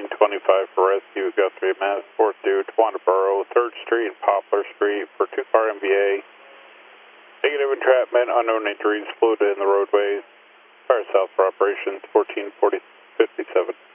1425 for rescue, Guthrie, Mass. 4th due, Twanaboro, 3rd Street and Poplar Street for 2-car MVA. Negative entrapment, unknown injuries, fluid in the roadways. Fire south for operations, 144057.